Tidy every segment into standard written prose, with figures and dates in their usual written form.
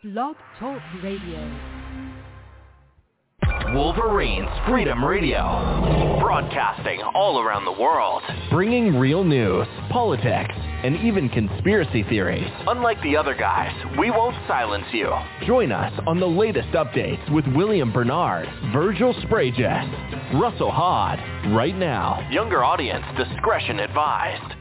Blog Talk Radio. Wolverines Freedom Radio, broadcasting all around the world, bringing real news, politics, and even conspiracy theories. Unlike the other guys, we won't silence you. Join us on the latest updates with William Bernard, Virgil Spragus, Russell Hod, right now. Younger audience discretion advised.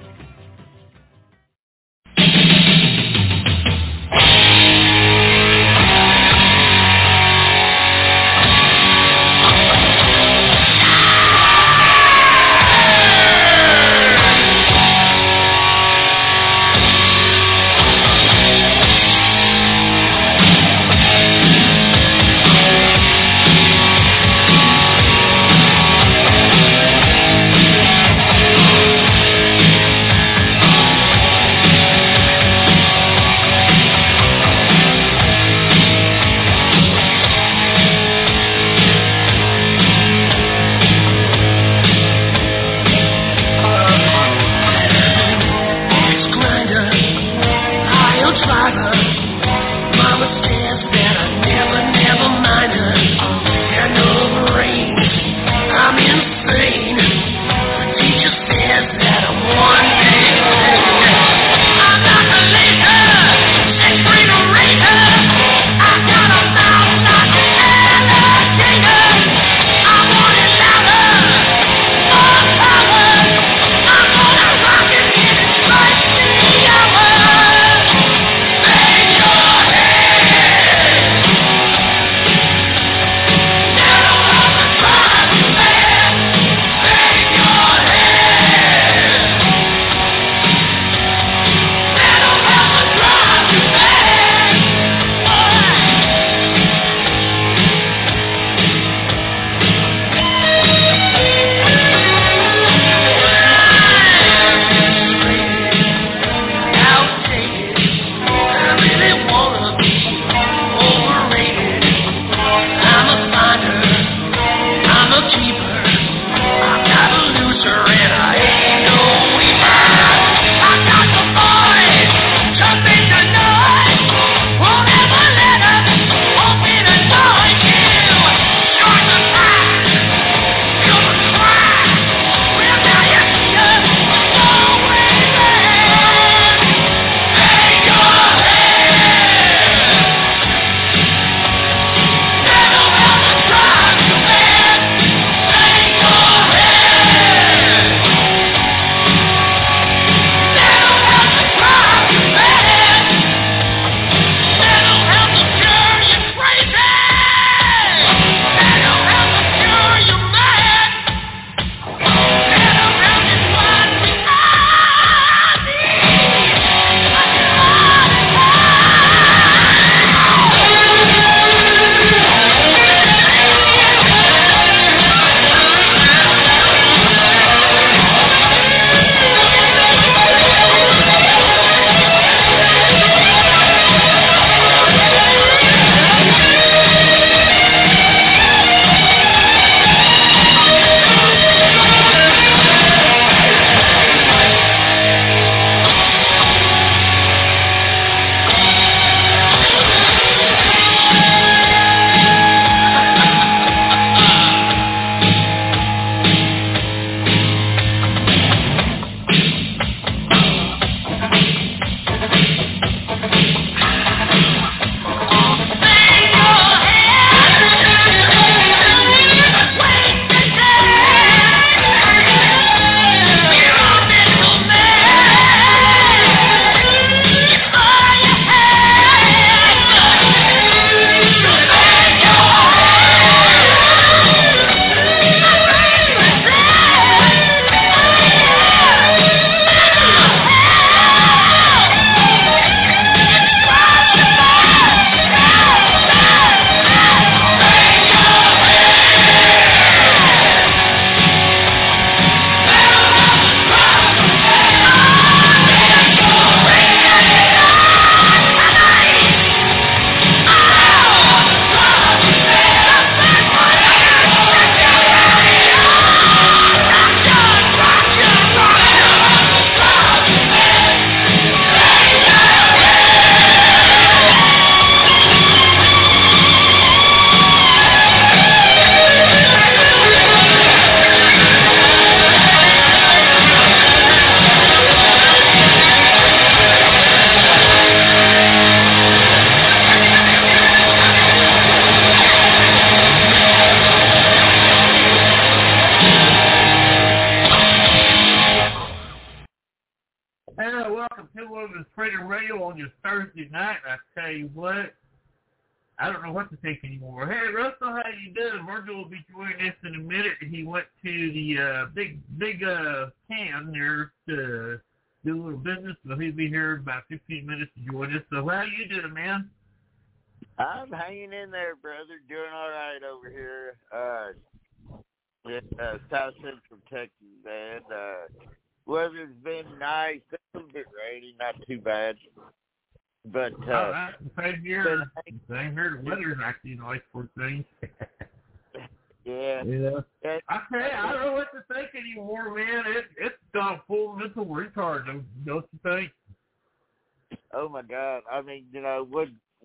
on you Thursday night, and I tell you what, I don't know what to think anymore. Hey, Russell, how you doing? Virgil will be joining us in a minute. He went to the big can there to do a little business, so he'll be here in about 15 minutes to join us. So how you doing, man? I'm hanging in there, brother. Doing all right over here in South Central Texas, man. Weather's been nice. It's a little bit rainy, not too bad. But same here. Same here. The weather's actually nice for things. Yeah. I tell you, I don't know what to think anymore, man. It's got full mental retard, don't you think? Oh my God! I mean, what?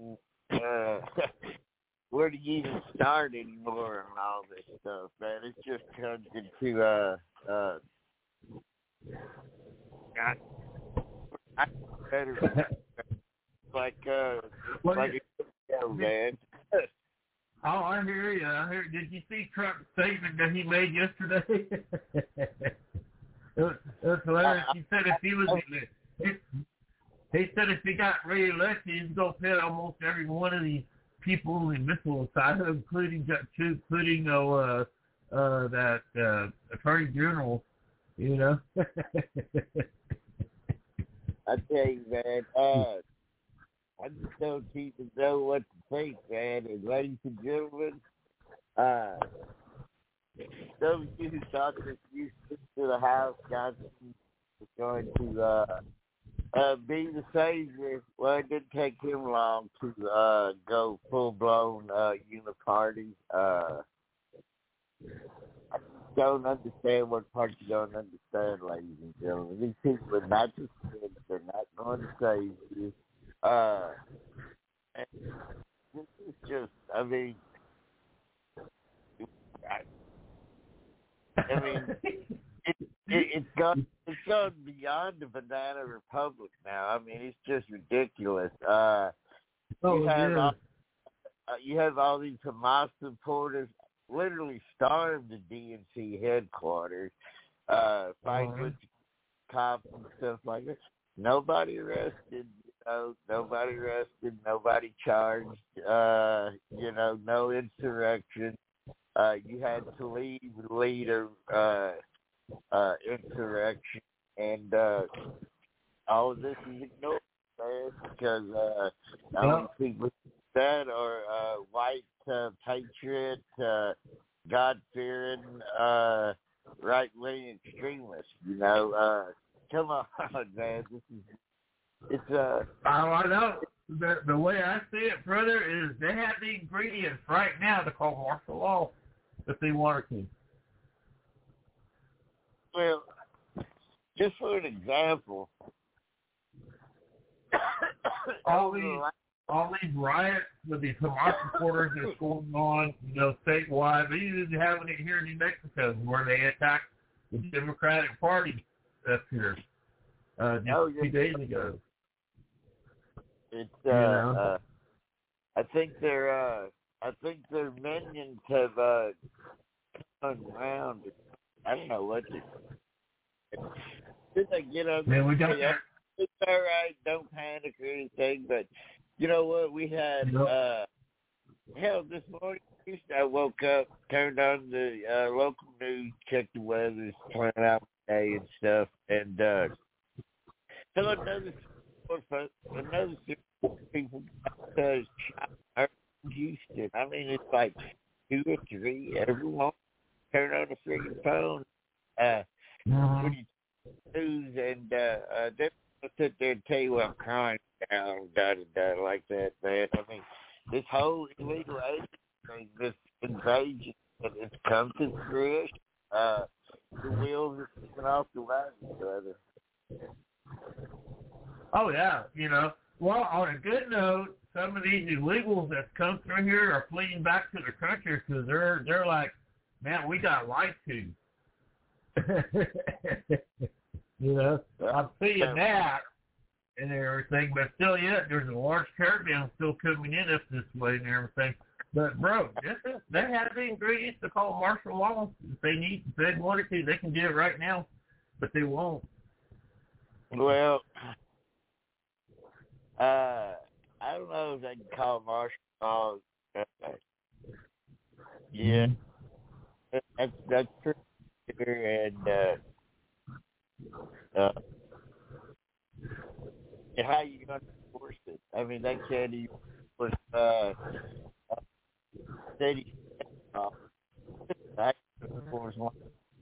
Where do you even start anymore on all this stuff, man? It's just turned into better like man. Oh, I hear you. Did you see Trump's statement that he made yesterday? It was hilarious. He said if he got reelected, he's going to pay almost every one of these people in the missile side, including that Attorney General, I tell you, man, I just don't even know what to think, man. And ladies and gentlemen, those of you who thought that you to the House Johnson was going to be the savior, well, it didn't take him long to go full-blown uniparty. I don't understand what part you don't understand, ladies and gentlemen. These people are not just kids. They're not going to save you. And this is just, I mean, it's gone beyond the banana republic now. I mean, it's just ridiculous. You have all these Hamas supporters literally stormed the DNC headquarters, fight with cops and stuff like that. Nobody arrested. Nobody arrested. Nobody charged. No insurrection. You had to lead a insurrection, and all of this is ignored, man, because only people that are white patriot, God-fearing, right-wing extremists. Come on, man. I know. The way I see it, brother, is they have the ingredients right now to call martial law if they wanted to. Well, just for an example, all these riots with these Hamas supporters that's going on, statewide, they even having it here in New Mexico where they attacked the Democratic Party up here just 2 days ago. It's I think their minions have turned around. I don't know what did they get on? Man, we got that. It's all right. Don't panic or anything. But you know what? We had hell this morning. I woke up, turned on the local news, checked the weather, planned out the day and stuff, and another people shot in Houston. I mean, it's like 2 or 3 every morning. Turn on the freaking phone. When you news and they're gonna sit there and tell you I'm crying down, like that, man. I mean, this whole illegal alien thing, this invasion, it's come to fruition. The wheels are sticking off the wagon, brother. Oh yeah, Well, on a good note, some of these illegals that come through here are fleeing back to their country because they're like, man, we got lied to. I'm seeing that and everything, but still, there's a large caravan still coming in up this way and everything. But bro, they have the ingredients to call martial law. If they wanted to, they can do it right now, but they won't. Well, I don't know if they can call martial law. Yeah, that's true. And how you going to enforce it? I mean, they can't even put city. I enforce one.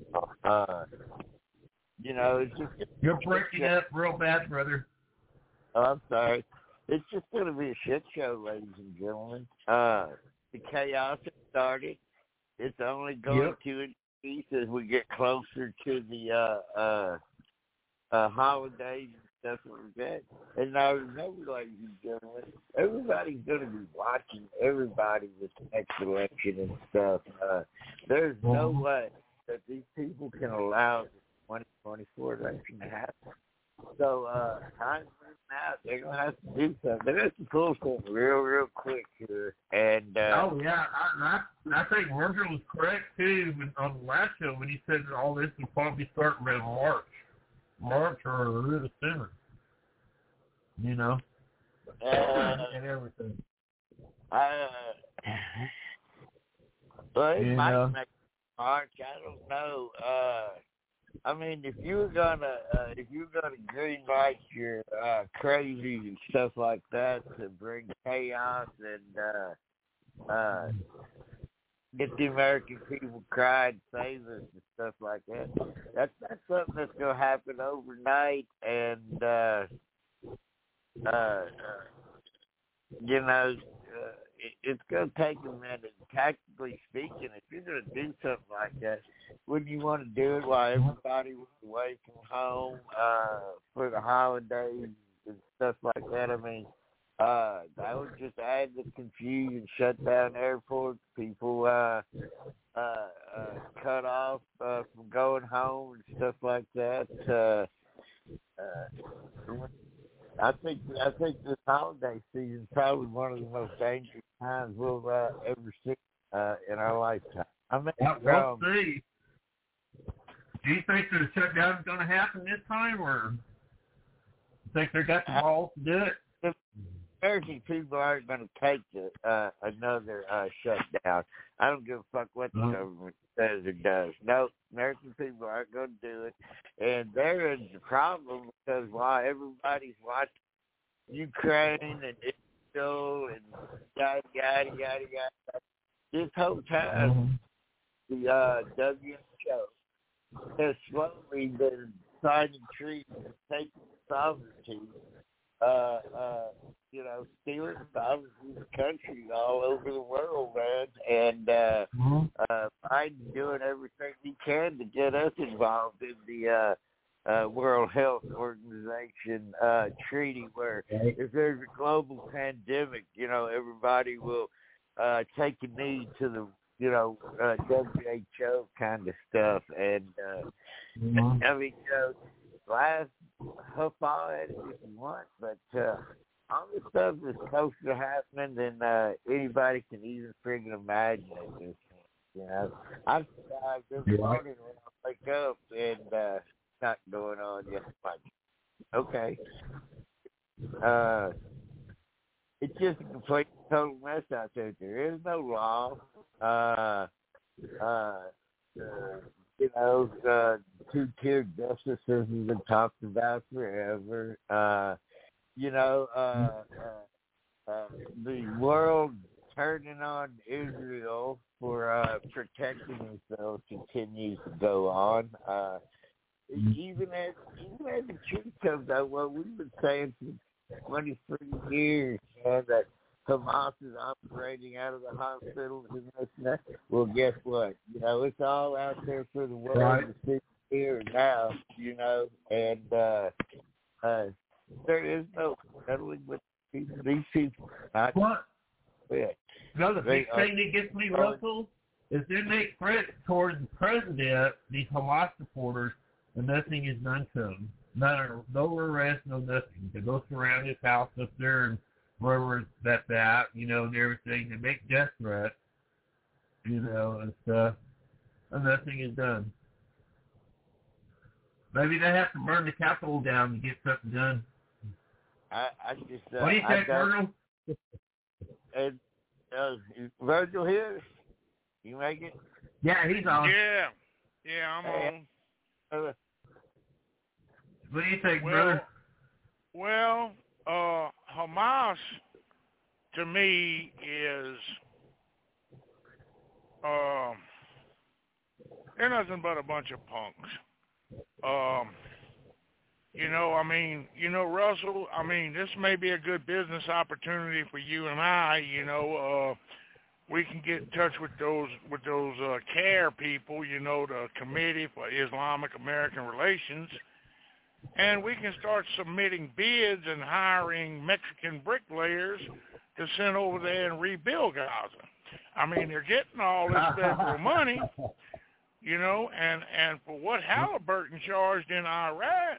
It's just You're breaking up real bad, brother. Oh, I'm sorry. It's just going to be a shit show, ladies and gentlemen. The chaos has started. It's only going to increase as we get closer to the holidays and stuff like that. And now remember, ladies and gentlemen, everybody's going to be watching everybody this next election and stuff. There's no way that these people can allow the 2024 election to happen. So, time's running out. They're going to have to do something. They're going to have to pull something real quick here. And, I think Roger was correct, too, on the last show when he said that all this would probably start around March or a little sooner. And everything. But it might make March. I don't know. I mean, if you're gonna green light your crazy and stuff like that to bring chaos and get the American people crying, save us and stuff like that, that's something that's gonna happen overnight, and it's going to take a minute. Tactically speaking, if you're going to do something like that, wouldn't you want to do it while everybody was away from home for the holidays and stuff like that? I mean, that would just add the confusion, shut down airports, people cut off from going home and stuff like that. I think this holiday season is probably one of the most dangerous times we'll ever see in our lifetime. I mean, we'll see. Do you think the shutdown is going to happen this time, or you think they got the balls to do it? The American people aren't going to take another shutdown. I don't give a fuck what the government says or does. No, American people aren't going to do it. And there is the problem, because while everybody's watching Ukraine and Israel and yada, yada, yada, yada, this whole time, the WHO has slowly been signing treaties and taking sovereignty, stealing sovereignty of countries all over the world, man. And Biden's doing everything he can to get us involved in the World Health Organization treaty, where if there's a global pandemic, everybody will take a knee to the WHO kind of stuff. And I mean, last huff all at it if you want, but all this stuff is closer to happening than anybody can even freaking imagine at this point. I'm every morning when I wake up and it's not going on yet. Like, okay. It's just a complete total mess out there. There is no law. Two-tiered justice has been talked about forever. The world turning on Israel for protecting themselves continues to go on. Even as the truth comes out, well, we've been saying for 23 years, that Hamas is operating out of the hospitals and this and that. Well, guess what? It's all out there for the world to see here and now, and there is no settling with these people. What? The big thing that gets me, Russell, is they make threats towards the president, these Hamas supporters, and nothing is done to them. No arrest, no nothing. They go surround his house up there and wherever that's at, and everything. They make death threats, and stuff, and nothing is done. Maybe they have to burn the Capitol down to get something done. I just. What do you think, Virgil? And Virgil here, you make it? Yeah, he's on. Yeah, I'm on. What do you think, brother? Well, Hamas to me is they're nothing but a bunch of punks. Russell, this may be a good business opportunity for you and I. We can get in touch with those CARE people, the Committee for Islamic American Relations, and we can start submitting bids and hiring Mexican bricklayers to send over there and rebuild Gaza. They're getting all this federal money, and for what Halliburton charged in Iraq,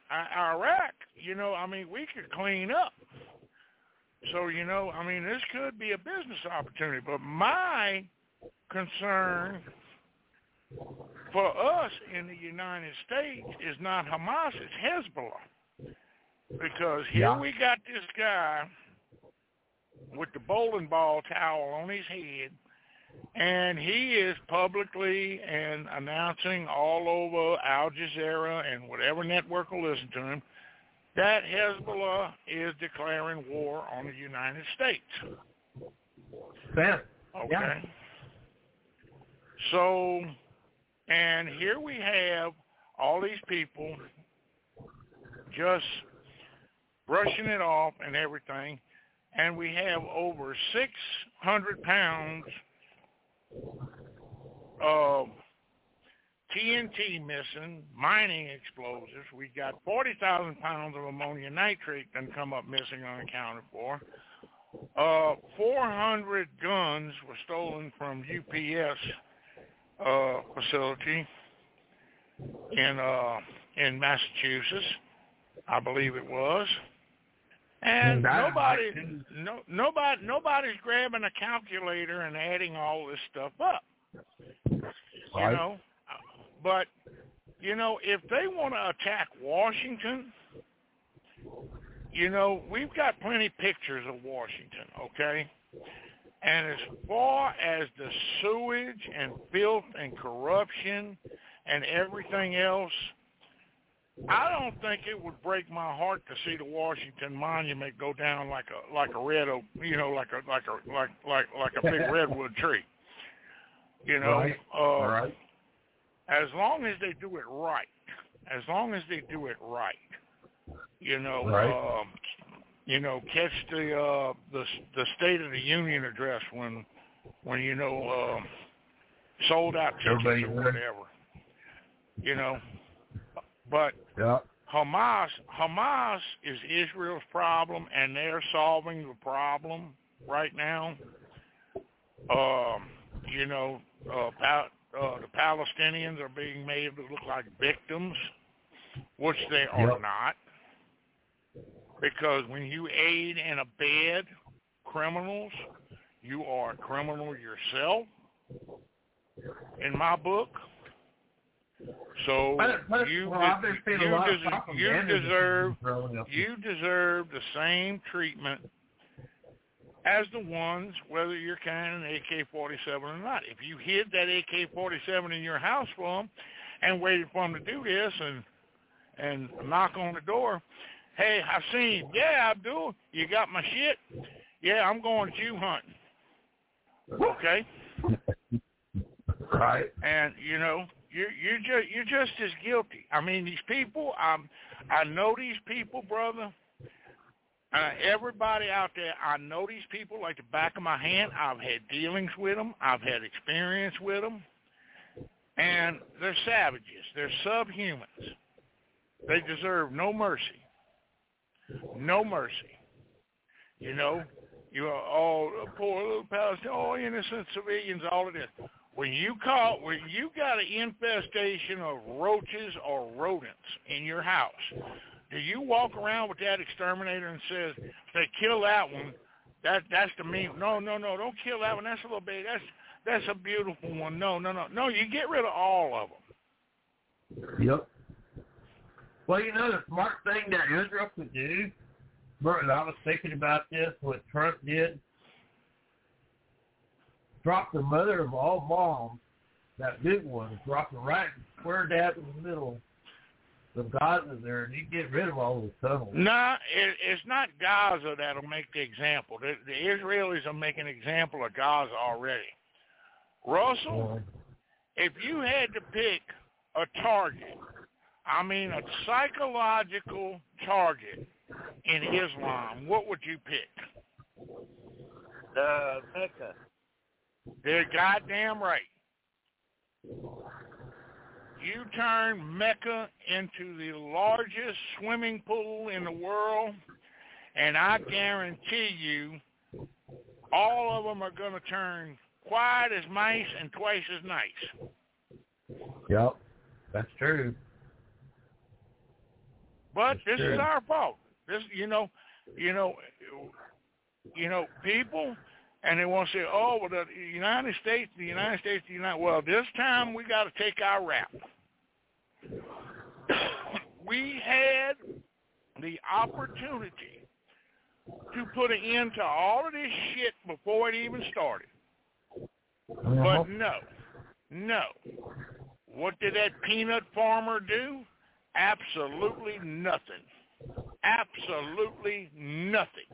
we could clean up. So, this could be a business opportunity. But my concern for us in the United States is not Hamas, it's Hezbollah. Because here we got this guy with the bowling ball towel on his head, and he is publicly and announcing all over Al Jazeera and whatever network will listen to him that Hezbollah is declaring war on the United States. Fair. Okay. Yeah. So, and here we have all these people just brushing it off and everything, and we have over 600 pounds of TNT missing, mining explosives. We got 40,000 pounds of ammonium nitrate done come up missing, unaccounted for. 400 guns were stolen from UPS facility in Massachusetts, I believe it was. And nobody's grabbing a calculator and adding all this stuff up. Right. But, if they want to attack Washington, we've got plenty of pictures of Washington, okay? And as far as the sewage and filth and corruption and everything else, I don't think it would break my heart to see the Washington Monument go down like a red oak, like a big redwood tree. Right. Right. As long as they do it right. Catch the State of the Union address when sold out tickets or whatever. But Hamas is Israel's problem, and they're solving the problem right now. The Palestinians are being made to look like victims, which they are not. Because when you aid and abet criminals, you are a criminal yourself, in my book. So you deserve the same treatment as the ones, whether you're carrying an AK-47 or not. If you hid that AK-47 in your house for them and waited for them to do this and knock on the door, hey, I seen you. Yeah, Abdul, you got my shit? Yeah, I'm going Jew hunting. Okay? Right. And, you're just as guilty. These people, I know these people, brother. Everybody out there, I know these people like the back of my hand. I've had dealings with them. I've had experience with them. And they're savages. They're subhumans. They deserve no mercy. No mercy. You poor little Palestinians, innocent civilians, all of this. When you got an infestation of roaches or rodents in your house, do you walk around with that exterminator and says, "They kill that one"? That's the mean. No, don't kill that one. That's a little baby. That's a beautiful one. No. You get rid of all of them. Yep. Well, the smart thing that Israel could do Burton, I was thinking about this, what Trump did. Dropped the mother of all bombs, that big one, dropped it right square dab in the middle of Gaza there, and you get rid of all those tunnels. No, it's not Gaza that'll make the example. The Israelis will make an example of Gaza already. Russell, if you had to pick a target, I mean a psychological target in Islam, what would you pick? Mecca. They're goddamn right. You turn Mecca into the largest swimming pool in the world, and I guarantee you all of them are going to turn quiet as mice and twice as nice. Yep, that's true. But this is our fault. This, you know, people, and they want to say, oh, well, the United States. Well, this time we got to take our rap. We had the opportunity to put an end to all of this shit before it even started. But no. What did that peanut farmer do? Absolutely nothing. Absolutely nothing.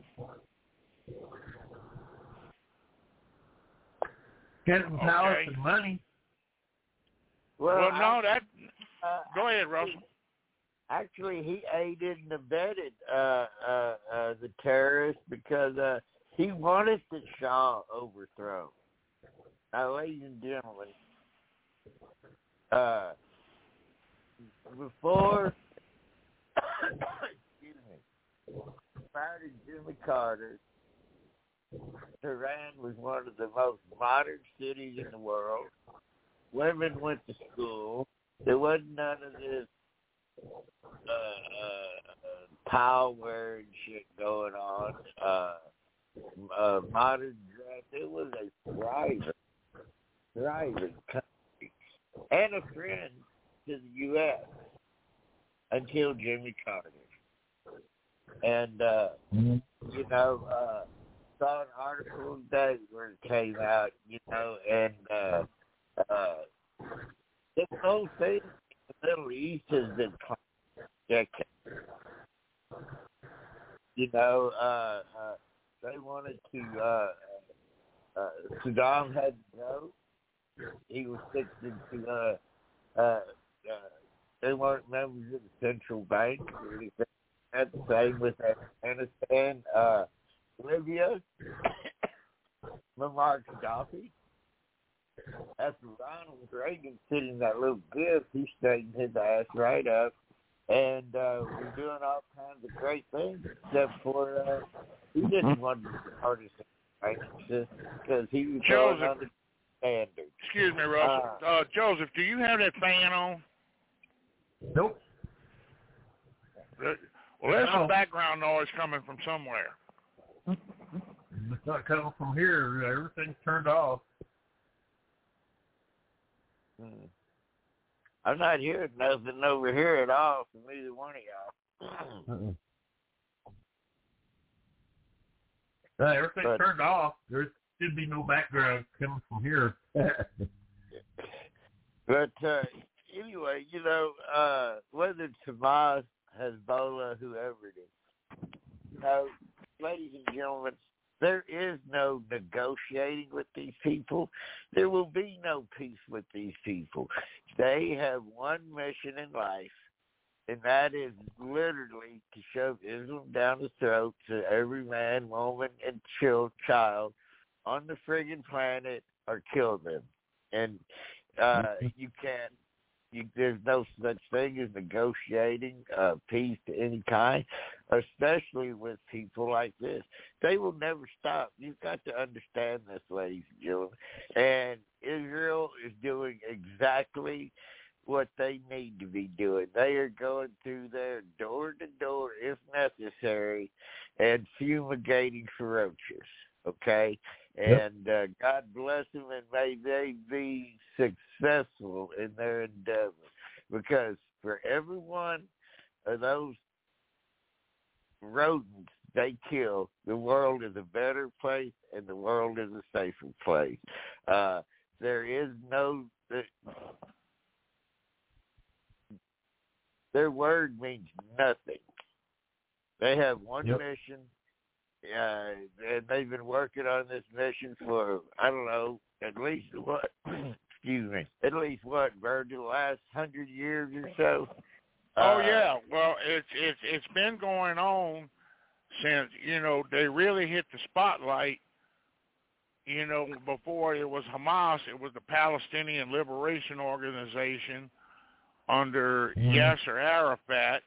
Getting pallets and money. Well, no, that... Go ahead, Russell. Actually, he aided and abetted the terrorists because he wanted the Shah overthrown. Now, ladies and gentlemen, before, prior to Jimmy Carter, Tehran was one of the most modern cities in the world. Women went to school. There wasn't none of this power and shit going on. Modern dress. It was a thriving country and a friend to the U.S. until Jimmy Carter. And, saw an article today where it came out, and this whole thing in the Middle East has been decades. They wanted to, Saddam had to go. He was fixing to, they weren't members of the central bank or anything. That's the same with Afghanistan, Libya, Muammar Gaddafi. After Ronald Reagan sitting that little gift, he straightened his ass right up, and we're doing all kinds of great things, except for he didn't want to be partisan righteousness because he was going under standards. Excuse me, Russell. Joseph, do you have that fan on? Nope. Well, there's some background noise coming from somewhere. It's not coming from here. Everything's turned off. I'm not hearing nothing over here at all from either one of y'all. Everything's turned off. There should be no background coming from here. But anyway, whether it's Hamas, Hezbollah, whoever it is, ladies and gentlemen, there is no negotiating with these people. There will be no peace with these people. They have one mission in life, and that is literally to shove Islam down the throat to every man, woman, and child on the friggin' planet or kill them. And you can't. There's no such thing as negotiating peace to any kind, especially with people like this. They will never stop. You've got to understand this, ladies and gentlemen. And Israel is doing exactly what they need to be doing. They are going through there door to door, if necessary, and fumigating for roaches, okay? Yep. And God bless them, and may they be successful in their endeavor. Because for every one of those rodents they kill, the world is a better place and the world is a safer place. There is no... Their word means nothing. They have one mission, and they've been working on this mission for, I don't know, at least what, Virgil, the last 100 years or so? Oh, yeah. Well, it's been going on since, they really hit the spotlight. Before it was Hamas, it was the Palestinian Liberation Organization under Yasser Arafat.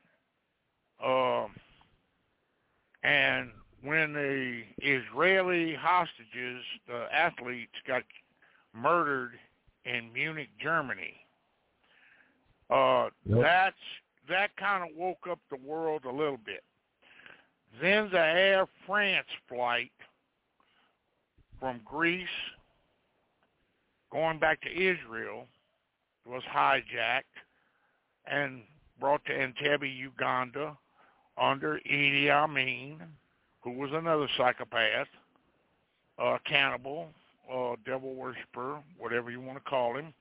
And when the Israeli hostages, the athletes, got murdered in Munich, Germany, that kind of woke up the world a little bit. Then the Air France flight from Greece going back to Israel was hijacked and brought to Entebbe, Uganda, under Idi Amin, who was another psychopath, cannibal, devil worshiper, whatever you want to call him.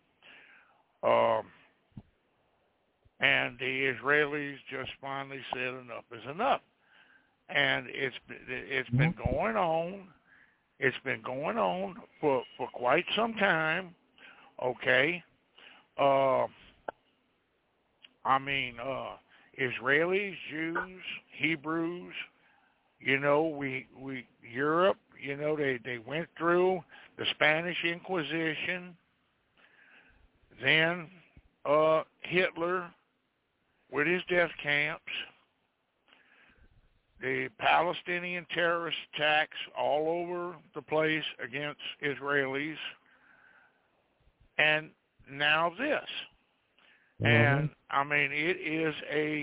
And the Israelis just finally said enough is enough. And it's been going on. It's been going on for quite some time. Okay. Israelis, Jews, Hebrews, Europe, they went through the Spanish Inquisition, then Hitler with his death camps, the Palestinian terrorist attacks all over the place against Israelis, and now this. And, it is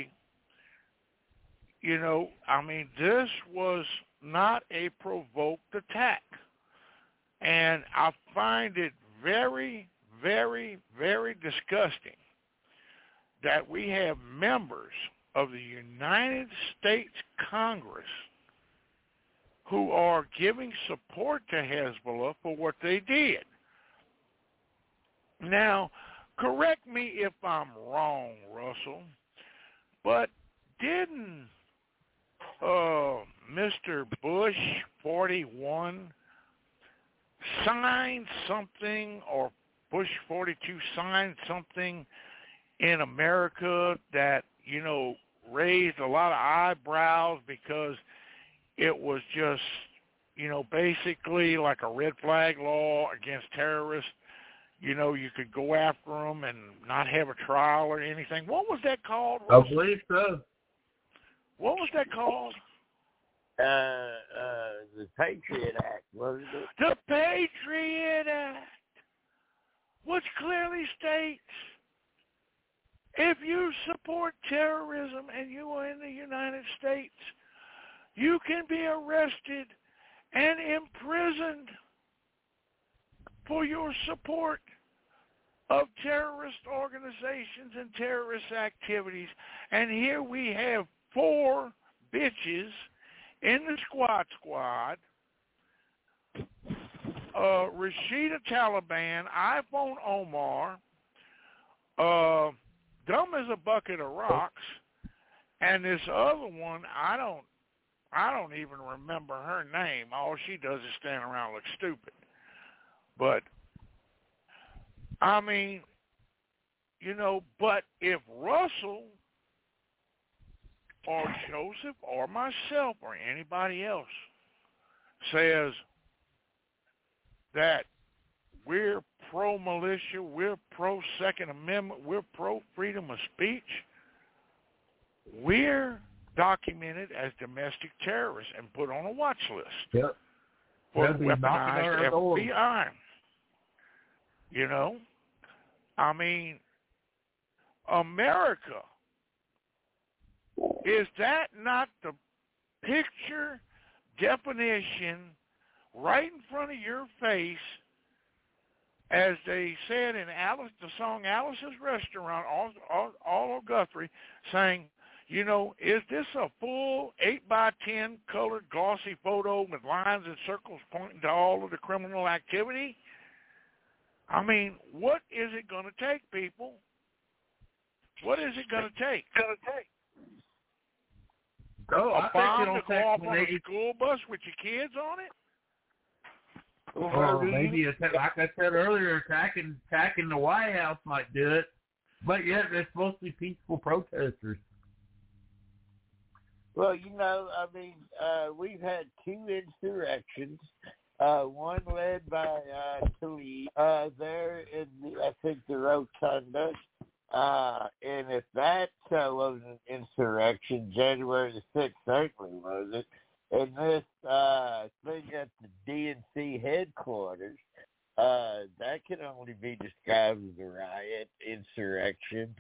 this was not a provoked attack. And I find it very, very, very disgusting that we have members of the United States Congress who are giving support to Hezbollah for what they did. Now, correct me if I'm wrong, Russell, but didn't Mr. Bush 41 sign something, or Bush 42 signed something in America that, raised a lot of eyebrows because it was just, basically like a red flag law against terrorists? You could go after them and not have a trial or anything. What was that called, Russell? I believe so. What was that called? The Patriot Act, wasn't it? The Patriot Act, which clearly states if you support terrorism and you are in the United States, you can be arrested and imprisoned for your support of terrorist organizations and terrorist activities. And here we have 4 bitches in the squad, Rashida Taliban, iPhone Omar, dumb as a bucket of rocks, and this other one, I don't even remember her name. All she does is stand around and look stupid. But, but if Russell or Joseph or myself or anybody else says that we're pro-militia, we're pro-Second Amendment, we're pro-freedom of speech, we're documented as domestic terrorists and put on a watch list. Yep. For the weaponized FBI. America, is that not the picture definition right in front of your face, as they said in the song Alice's Restaurant, Arlo Guthrie, saying, You know, is this a full 8x10 colored glossy photo with lines and circles pointing to all of the criminal activity? I mean, what is it going to take, people? What is it going to take? Oh, A bomb to go off on a school bus with your kids on it? Or maybe, like I said earlier, attacking the White House might do it. But yet, they're supposed to be peaceful protesters. Well, you know, I mean, we've had two insurrections. One led by Tlaib there in I think the Rotunda. And if that was an insurrection, January the 6th certainly was it. And this thing at the DNC headquarters, that can only be described as a riot, insurrection.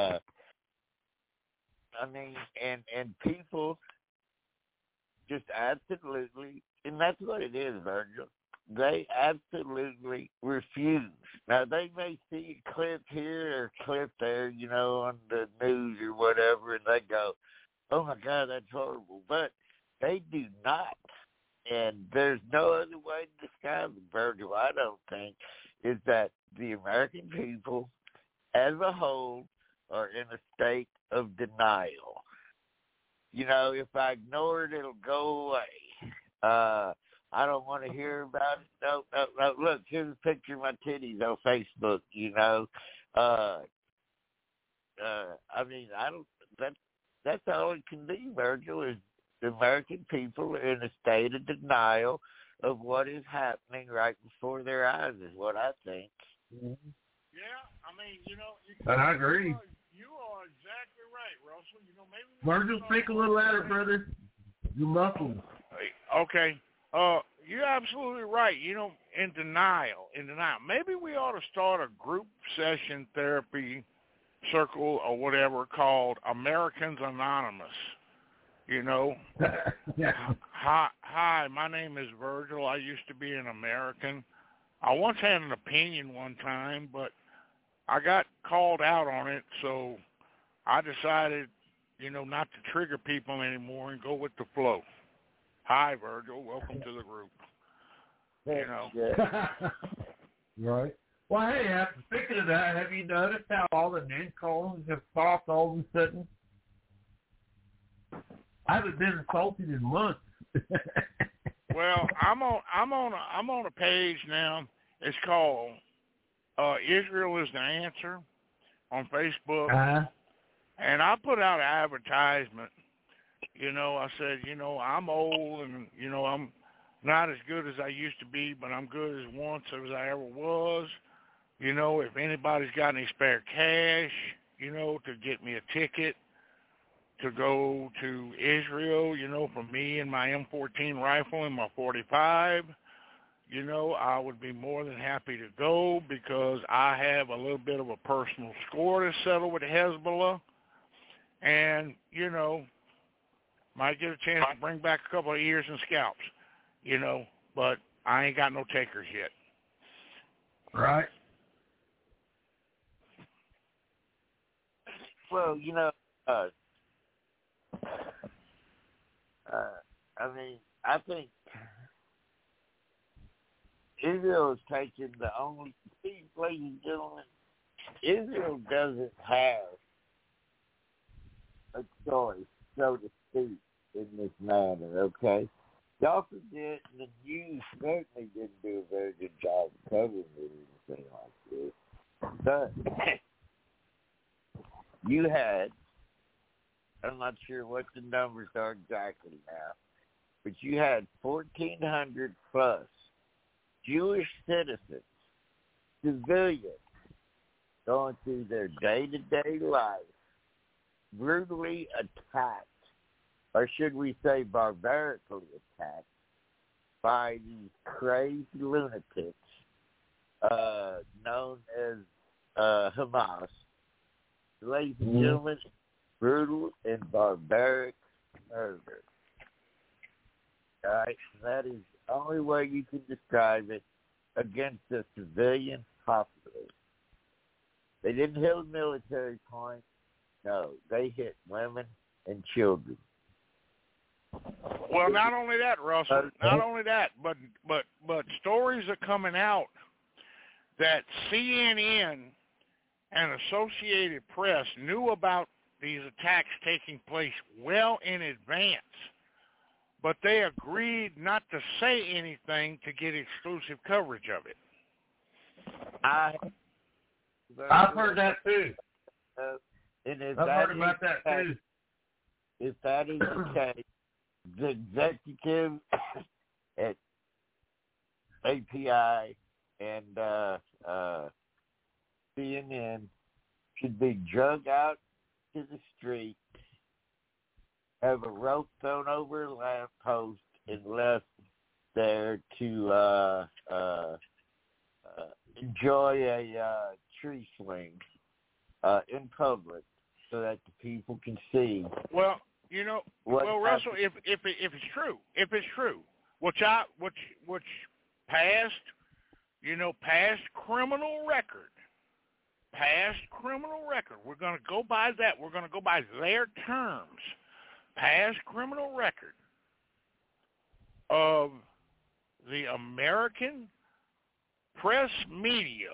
I mean, and people just absolutely, and that's what it is, Virgil. They absolutely refuse. Now, they may see a clip here or a clip there, you know, on the news or whatever, and they go, oh, my God, that's horrible. But they do not. And there's no other way to describe it, Virgil, I don't think, is that the American people as a whole are in a state of denial. You know, if I ignore it, it'll go away. I don't want to hear about it. No. Look, here's a picture of my titties on Facebook, you know. I mean, I don't, that's all it can be, Virgil, is the American people are in a state of denial of what is happening right before their eyes, is what I think. Yeah, I mean, you know. And I agree. You are exactly right, Russell. You know, maybe. Virgil, speak a little louder, brother. You muffled. Okay. You're absolutely right. You know, in denial. Maybe we ought to start a group session therapy circle or whatever called Americans Anonymous. You know. Yeah. Hi, my name is Virgil. I used to be an American. I once had an opinion one time, but I got called out on it, so I decided, you know, not to trigger people anymore and go with the flow. Hi, Virgil. Welcome to the group. You know. Right. Well, hey, speaking of that, have you noticed how all the name calls have stopped all of a sudden? I haven't been insulted in months. Well, I'm on a page now. It's called Israel is the Answer on Facebook. And I put out an advertisement. You know, I said, you know, I'm old and, you know, I'm not as good as I used to be, but I'm good as once as I ever was. You know, if anybody's got any spare cash, you know, to get me a ticket to go to Israel, you know, for me and my M14 rifle and my 45, you know, I would be more than happy to go because I have a little bit of a personal score to settle with Hezbollah. And, you know, might get a chance to bring back a couple of ears and scalps, you know, but I ain't got no takers yet. Right. Well, you know, I mean, I think Israel is taking the only, ladies and gentlemen, Israel doesn't have a choice, so to speak, in this matter, okay? Y'all forget the news certainly didn't do a very good job of covering anything like this. But you had, I'm not sure what the numbers are exactly now, but you had 1,400 plus Jewish citizens, civilians, going through their day-to-day life, brutally attacked, or should we say barbarically attacked, by these crazy lunatics known as Hamas. Ladies and gentlemen, brutal and barbaric murder. All right, that is the only way you can describe it against a civilian populace. They didn't hit a military point. No, they hit women and children. Well, not only that, Russell. Not only that, but stories are coming out that CNN and Associated Press knew about these attacks taking place well in advance, but they agreed not to say anything to get exclusive coverage of it. I've heard that too. And if I've heard about that too. If that is the case, the executive at API and CNN should be drug out to the street, have a rope thrown over a lamppost, and left there to enjoy a tree swing in public, so that the people can see. Well, you know, Russell, if it's true, which past criminal record. We're going to go by that. We're going to go by their terms. Past criminal record of the American press media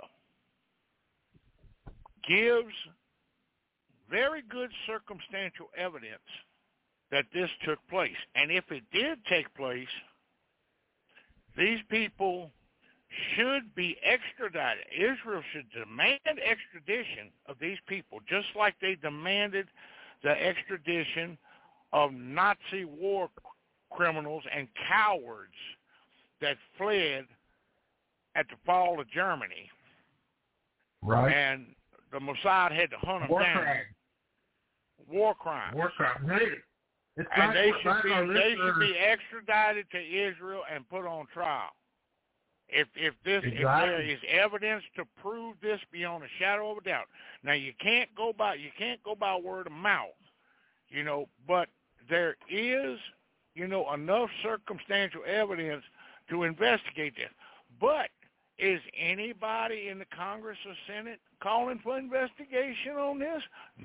gives very good circumstantial evidence that this took place. And if it did take place, these people should be extradited. Israel should demand extradition of these people, just like they demanded the extradition of Nazi war criminals and cowards that fled at the fall of Germany. Right. And the Mossad had to hunt them down. War crimes. And they should be extradited to Israel and put on trial. If there is evidence to prove this beyond a shadow of a doubt. Now you can't go by word of mouth, but there is, enough circumstantial evidence to investigate this. But is anybody in the Congress or Senate calling for investigation on this?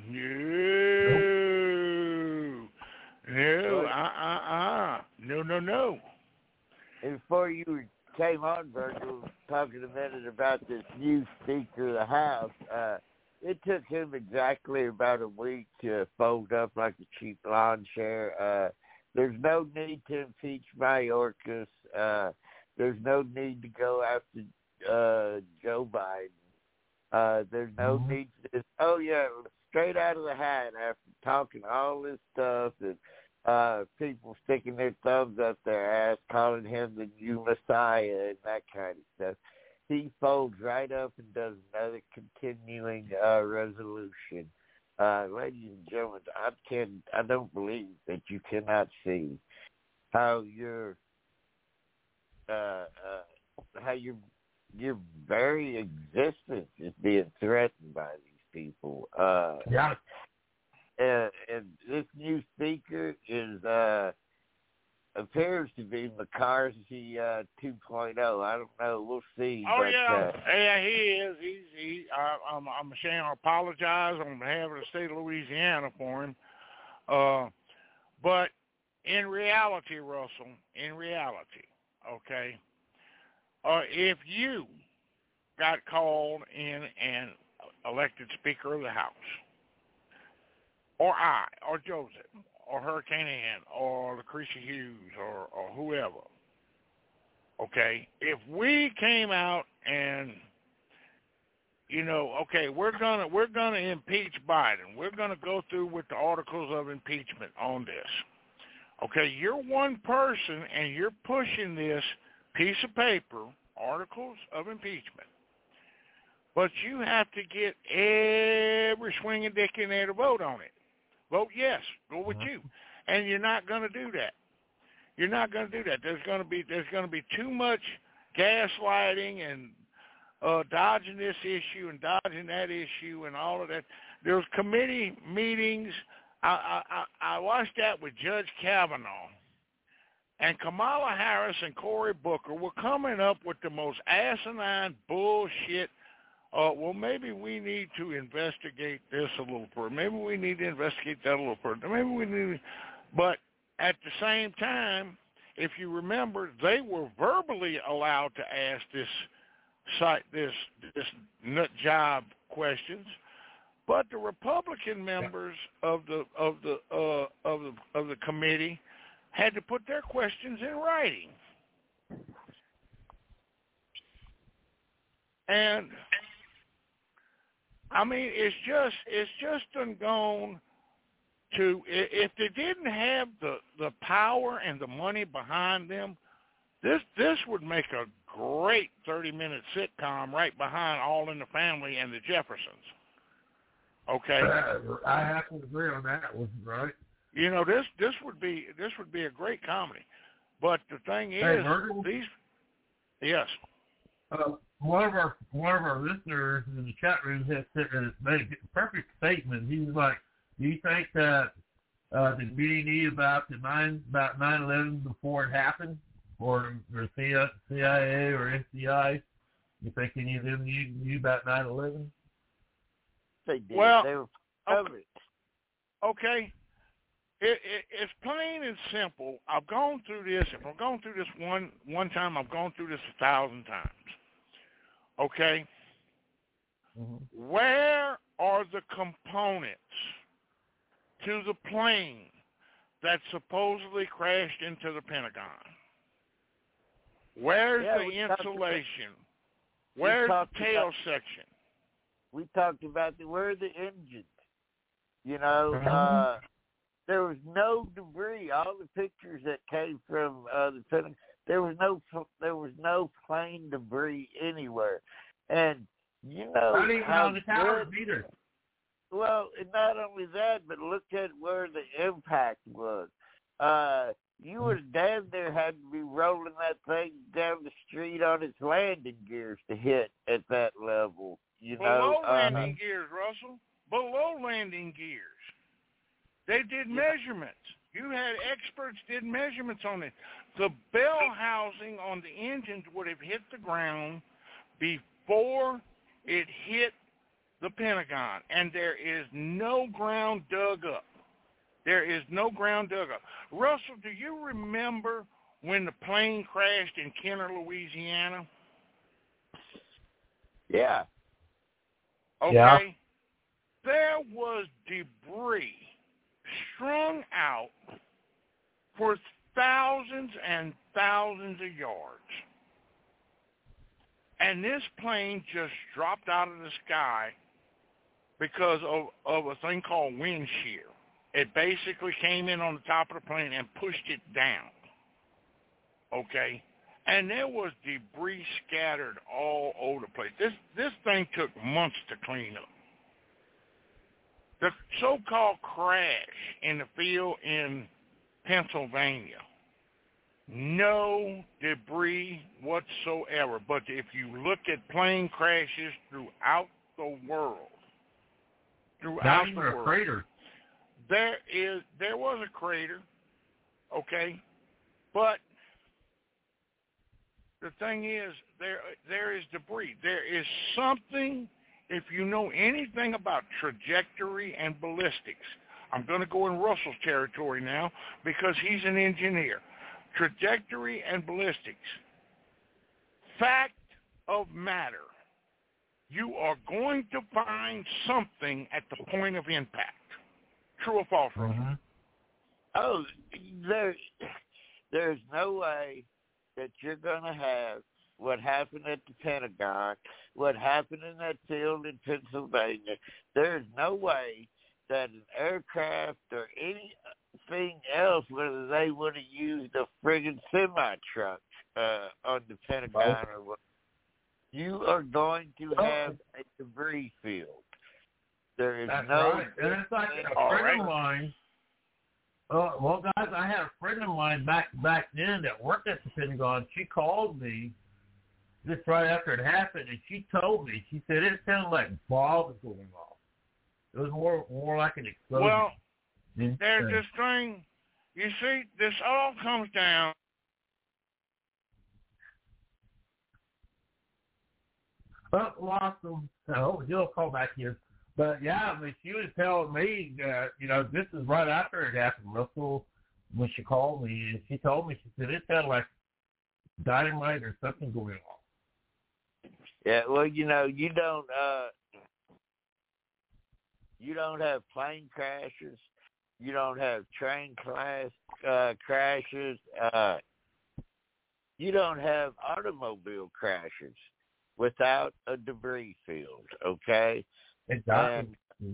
No. And before you came on, Virgil, talking a minute about this new Speaker of the House, it took him exactly about a week to fold up like a cheap lawn chair. There's no need to impeach Mayorkas. There's no need to go after Joe Biden. There's no need to this. Oh, yeah, straight out of the hat after talking all this stuff and people sticking their thumbs up their ass, calling him the new Messiah and that kind of stuff. He folds right up and does another continuing resolution. Ladies and gentlemen, I don't believe that you cannot see how your very existence is being threatened by these people. Yeah. And this new speaker appears to be McCarthy 2.0. I don't know. We'll see. Oh, but, yeah, he is. I'm ashamed to apologize on behalf of the state of Louisiana for him. But in reality, Russell, okay, if you got called in and elected Speaker of the House, or I, or Joseph, or Hurricane Ann, or Lucretia Hughes, or whoever, okay, if we came out and, okay, we're gonna impeach Biden, we're gonna go through with the articles of impeachment on this. Okay, you're one person and you're pushing this piece of paper, articles of impeachment, but you have to get every swinging dick in there to vote on it. Vote yes, go with you, and you're not going to do that. You're not going to do that. There's going to be too much gaslighting and dodging this issue and dodging that issue and all of that. There's committee meetings. I watched that with Judge Kavanaugh, and Kamala Harris and Cory Booker were coming up with the most asinine bullshit well, maybe we need to investigate this a little further. Maybe we need to investigate that a little further. Maybe we need, but at the same time, if you remember, they were verbally allowed to ask this nut job questions, but the Republican members of the committee had to put their questions in writing. And I mean, it's just gone to, if they didn't have the power and the money behind them, this would make a great 30-minute sitcom right behind All in the Family and the Jeffersons. Okay, I have to agree on that one, right? You know, this would be a great comedy, but the thing is, yes. One of our listeners in the chat room has made a perfect statement. He was like, "Do you think that the community knew about 9/11 before it happened, or CIA or FBI? You think any of them knew about 9/11?" They did. Well, they were covered. Okay. It's plain and simple. I've gone through this. If I've gone through this one time, I've gone through this 1,000 times. Okay? Mm-hmm. Where are the components to the plane that supposedly crashed into the Pentagon? Where's the insulation? Where's the tail section? We talked about where are the engines? You know, there was no debris. All the pictures that came from the Pentagon, there was no plane debris anywhere. And you know, not even on the towers either. Well, not only that, but look at where the impact was. You would damn near had to be rolling that thing down the street on its landing gears to hit at that level. You know, below landing gears, Russell. Below landing gears. They did measurements. You had experts did measurements on it. The bell housing on the engines would have hit the ground before it hit the Pentagon, and there is no ground dug up. There is no ground dug up. Russell, do you remember when the plane crashed in Kenner, Louisiana? Yeah. Okay. Yeah. There was debris strung out for thousands and thousands of yards. And this plane just dropped out of the sky because of a thing called wind shear. It basically came in on the top of the plane and pushed it down. Okay? And there was debris scattered all over the place. This thing took months to clean up. The so-called crash in the field in Pennsylvania, no debris whatsoever. But if you look at plane crashes throughout the world, a crater. There was a crater, okay, but the thing is, there is debris. There is something. If you know anything about trajectory and ballistics, I'm going to go in Russell's territory now because he's an engineer. Trajectory and ballistics. Fact of matter. You are going to find something at the point of impact. True or false, Russell? Mm-hmm. Oh, there's no way that you're going to have what happened at the Pentagon, what happened in that field in Pennsylvania. There's no way that an aircraft or anything else, whether they would have used a friggin' semi-truck on the Pentagon or what, you are going to have a debris field. There is right. And it's like a friend of mine. Well, guys, I had a friend of mine back then that worked at the Pentagon. She called me just right after it happened, and she told me, she said it sounded like bombs going off. It was more like an explosion. Well, there's this thing. You see, this all comes down. Well, lost them. So you'll call back here. But yeah, I mean, she was telling me, this is right after it happened, Russell, when she called me, and she told me, she said it sounded like dynamite or something going on. Yeah, well, you don't have plane crashes, you don't have train crashes, you don't have automobile crashes without a debris field, okay? Exactly.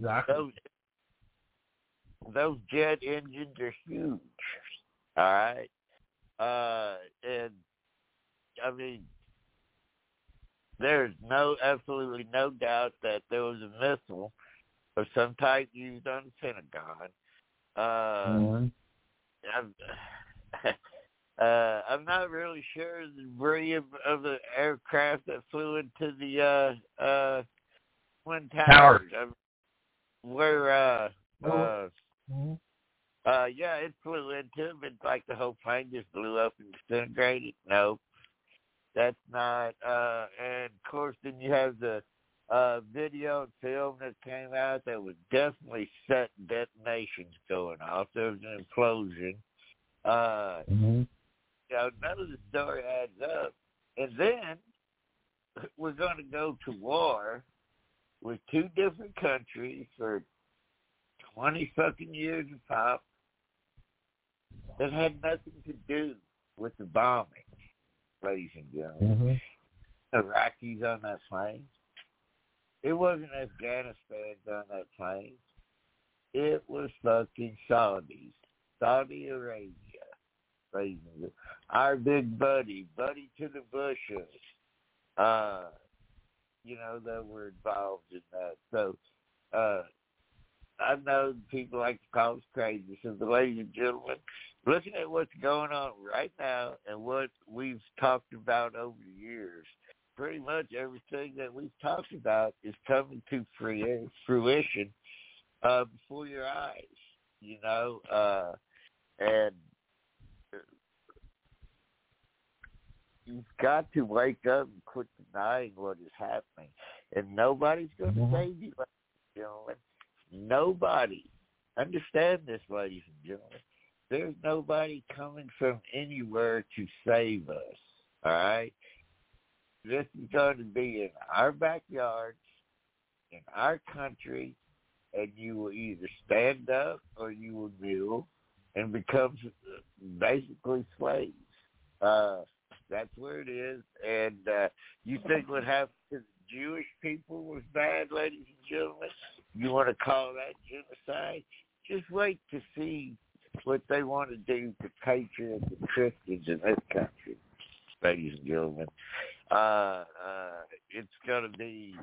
Those jet engines are huge, all right? And, I mean, there's absolutely no doubt that there was a missile of some type used on the Pentagon. I'm not really sure the debris of the aircraft that flew into the Twin Towers. It flew into it, but like the whole plane just blew up and disintegrated. No, that's not. And of course, then you have the video and film that came out that was definitely set detonations going off. There was an implosion. None of the story adds up. And then we're going to go to war with two different countries for 20 fucking years of pop that had nothing to do with the bombing, ladies and gentlemen. Iraqis on that plane. It wasn't Afghanistan on that plane. It was fucking Saudi Arabia. Ladies and gentlemen. Our big buddy to the Bushes, that were involved in that. So, I know people like to call us crazy. So, ladies and gentlemen, looking at what's going on right now and what we've talked about over the years, pretty much everything that we've talked about is coming to fruition before your eyes, and you've got to wake up and quit denying what is happening. And nobody's going to save you, ladies and gentlemen. Nobody. Understand this, ladies and gentlemen. There's nobody coming from anywhere to save us, all right? This is going to be in our backyards, in our country, and you will either stand up or you will kneel and become basically slaves. That's where it is. And you think what happened to the Jewish people was bad, ladies and gentlemen? You want to call that genocide? Just wait to see what they want to do to patriots and Christians in this country, ladies and gentlemen. It's going to be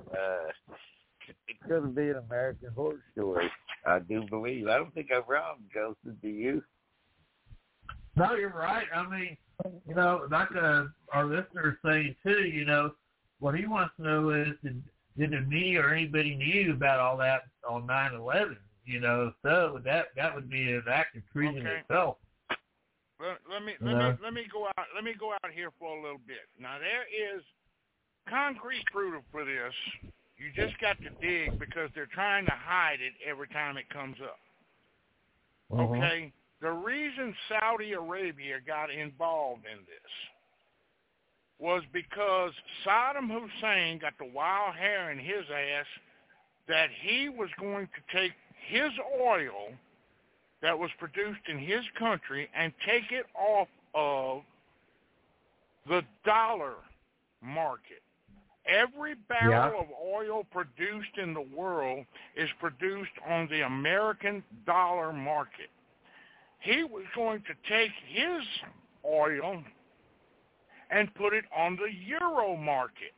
an American horror story, I do believe. I don't think I'm wrong, Joseph. Do you? No, you're right. I mean, like our listener is saying too, what he wants to know is, did the media or anybody knew about all that on 9/11? So that would be an act of treason itself. Let me go out. Let me go out here for a little bit. Now there is concrete proof for this. You just got to dig because they're trying to hide it every time it comes up. Okay. The reason Saudi Arabia got involved in this was because Saddam Hussein got the wild hair in his ass that he was going to take his oil that was produced in his country and take it off of the dollar market. Every barrel of oil produced in the world is produced on the American dollar market. He was going to take his oil and put it on the euro market.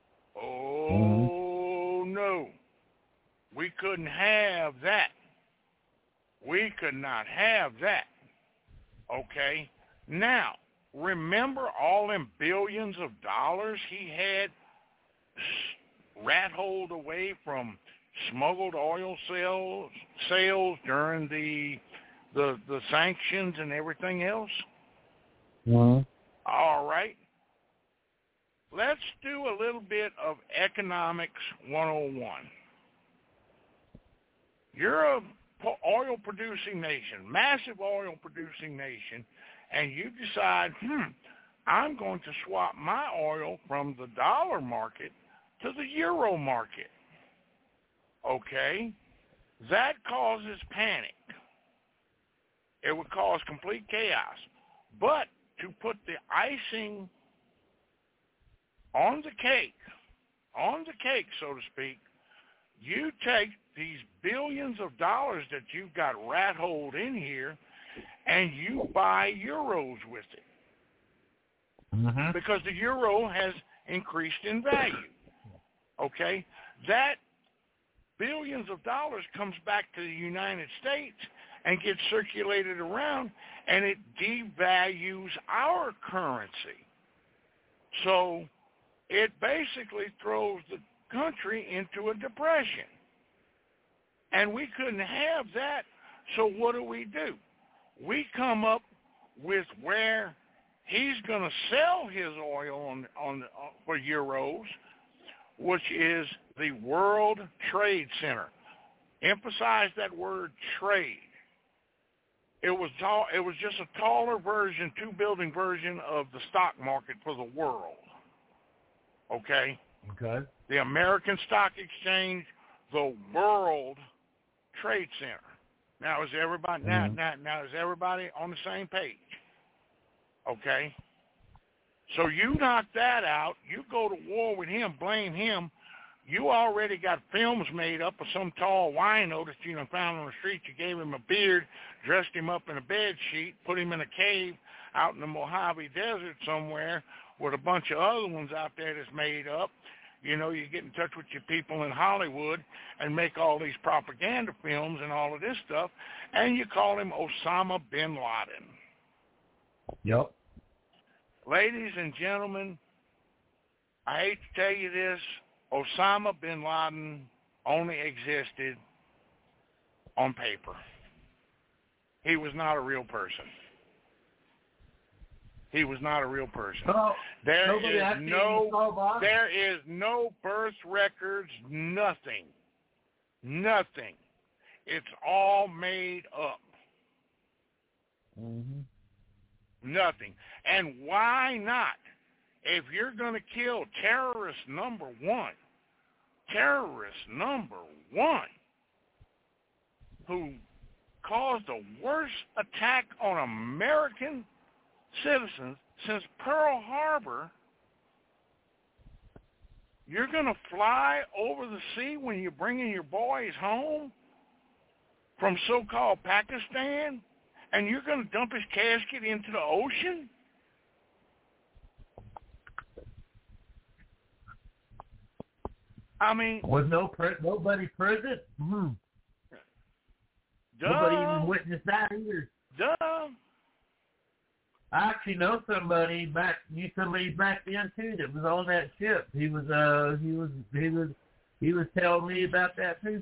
Oh, no. We couldn't have that. We could not have that. Okay? Now, remember all them billions of dollars he had rat-holed away from smuggled oil sales during the sanctions and everything else? All right. let's do a little bit of economics 101. You're a oil-producing nation, massive oil-producing nation, and you decide, I'm going to swap my oil from the dollar market to the euro market. Okay? That causes panic. It would cause complete chaos. But to put the icing on the cake, so to speak, you take these billions of dollars that you've got rat-holed in here, and you buy euros with it. Because the euro has increased in value. Okay? That billions of dollars comes back to the United States and gets circulated around, and it devalues our currency. So it basically throws the country into a depression. And we couldn't have that, so what do? We come up with where he's going to sell his oil for euros, which is the World Trade Center. Emphasize that word trade. It was just a taller version, two-building version of the stock market for the world. Okay? Okay. The American Stock Exchange, the World Trade Center. Now is everybody now is everybody on the same page? Okay? So you knock that out, you go to war with him, blame him. You already got films made up of some tall wino that you found on the street. You gave him a beard, dressed him up in a bed sheet, put him in a cave out in the Mojave Desert somewhere with a bunch of other ones out there that's made up. You get in touch with your people in Hollywood and make all these propaganda films and all of this stuff, and you call him Osama bin Laden. Yep. Ladies and gentlemen, I hate to tell you this, Osama bin Laden only existed on paper. He was not a real person. He was not a real person. Oh, There is no birth records, nothing. Nothing. It's all made up. Nothing. And why not? If you're going to kill terrorist number one, who caused the worst attack on American citizens since Pearl Harbor, you're going to fly over the sea when you're bringing your boys home from so-called Pakistan, and you're going to dump his casket into the ocean? I mean, with nobody present. Nobody even witnessed that either. Duh. I actually know somebody back then too that was on that ship. He was telling me about that too.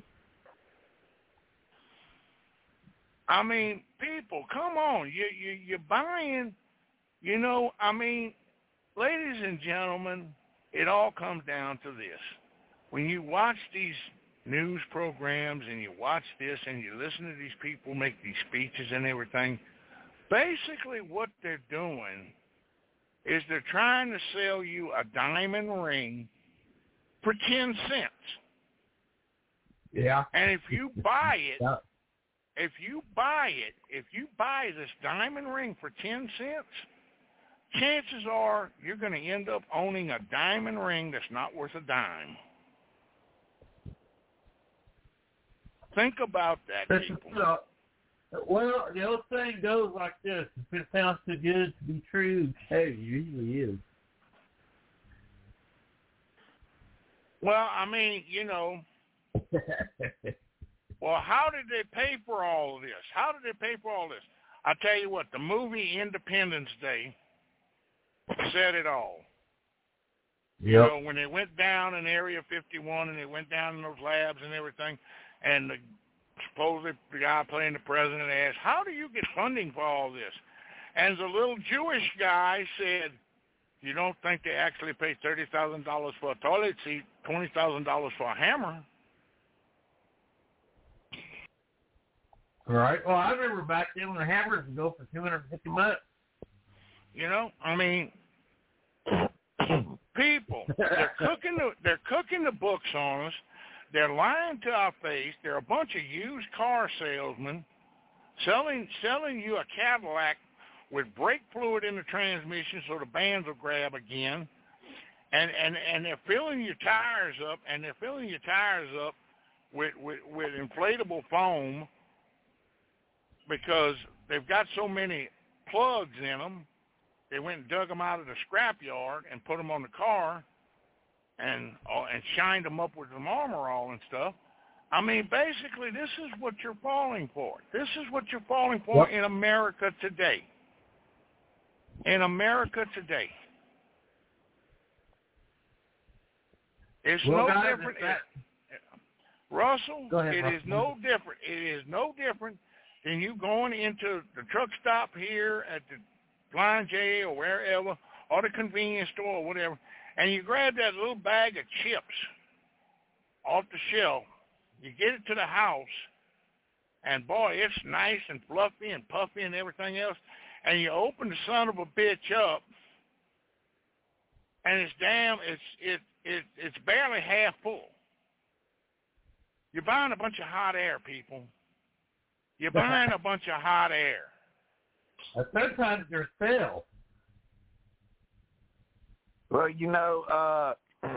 I mean, people, come on, you're buying. I mean, ladies and gentlemen, it all comes down to this. When you watch these news programs and you watch this and you listen to these people make these speeches and everything, basically what they're doing is they're trying to sell you a diamond ring for 10 cents. Yeah. And if you buy it, if you buy this diamond ring for 10 cents, chances are you're going to end up owning a diamond ring that's not worth a dime. Think about that, people. Well, the old saying goes like this: if it sounds too good to be true, hey, it usually is. Well, I mean, well, how did they pay for all of this? I tell you what, the movie Independence Day said it all. Yep. When they went down in Area 51 and they went down in those labs and everything, and supposedly the guy playing the president asked, how do you get funding for all this? And the little Jewish guy said, You don't think they actually pay $30,000 for a toilet seat, $20,000 for a hammer? Right. Well, I remember back then when the hammers would go for $250. You know, I mean, people, they're cooking the books on us. They're lying to our face. They're a bunch of used car salesmen selling you a Cadillac with brake fluid in the transmission so the bands will grab again, and they're filling your tires up, with inflatable foam because they've got so many plugs in them. They went and dug them out of the scrapyard and put them on the car and shined them up with some armor all and stuff. I mean, basically, this is what you're falling for. This is what you're falling for in America today. In America today. It's no different. Russell, it is no different. It is no different than you going into the truck stop here at the Blind J or wherever, or the convenience store or whatever, and you grab that little bag of chips off the shelf. You get it to the house, and boy, it's nice and fluffy and puffy and everything else. And you open the son of a bitch up, and it's barely half full. You're buying a bunch of hot air, people. You're buying a bunch of hot air. Sometimes they're sale. Well, you know,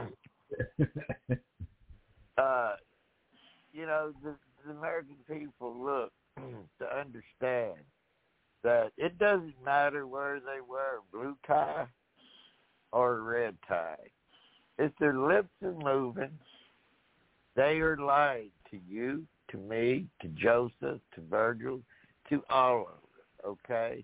the American people look to understand that it doesn't matter where they wear a blue tie or a red tie. If their lips are moving, they are lying to you, to me, to Joseph, to Virgil, to all of us, okay?